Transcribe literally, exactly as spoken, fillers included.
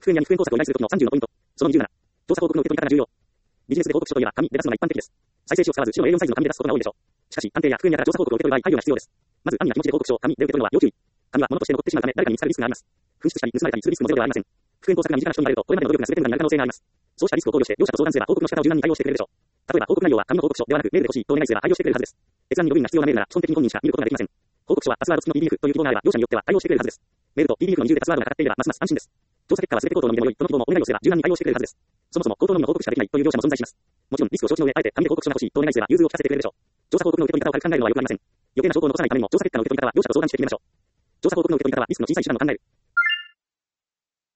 復元や未復元工作を依頼するときのさんじゅうのポイント。そのにじゅうなな。調査報告の受け取り方が重要。ビジネスで報告書といえば紙で出すのが一般的です。再生紙を使わず白の エーよん サイズの紙で出すことが多いでしょう。しかし、探偵や復元やから調査報告を受け取る場合、配慮が必要です。まず、犯人や気持ちで報告書を紙で受け取るのは要注意。紙は物として残ってしまうため、誰かに見つかるリスクがあります。紛失したり、盗まれたりするリスクもゼロではありません。復元工作が身近な人になれると、これまでの努力が全て無駄になる可能性があります。そうしたリスクを考慮して、両者と相談すれば報告の仕方を柔軟に対応してくれるでしょう。例えば、報告内容は紙の報告書ではなく、メールで欲しいとお願いすれば対応してくれるはずです。閲覧にログインが必要なメールなら、基本的に本人しか見ることができません。報告書はパスワード付きの ピーディーエフ という希望があれば、両者によっては対応してくれるはずです。メールと ピーディーエフ の二重でパスワードがかかっていれば、ますます安心です。調査結果は全て口頭のみでも良いとの希望もお願いをすれば柔軟に対応してくれるはずです。そもそも口頭のみの報告しかできないという業者も存在します。もちろんリスクを承知の上、あえて紙で報告書が欲しいとお願いすれば融通を利かせてくれるでしょう。調査報告の受け取り方を軽く考えるのはよくありません。余計な証拠を残さないためにも調査結果の受け取り方は両者と相談して決めましょう。調査報告の受け取り方はリスクの小さい手段を考える。